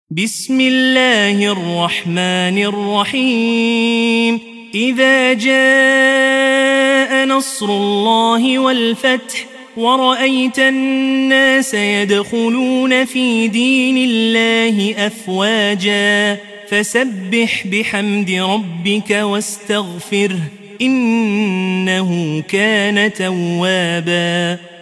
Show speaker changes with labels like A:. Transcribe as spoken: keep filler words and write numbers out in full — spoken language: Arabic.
A: بسم الله الرحمن الرحيم إذا جاء نصر الله والفتح ورأيت الناس يدخلون في دين الله أفواجا فسبح بحمد ربك واستغفره إنه كان توابا.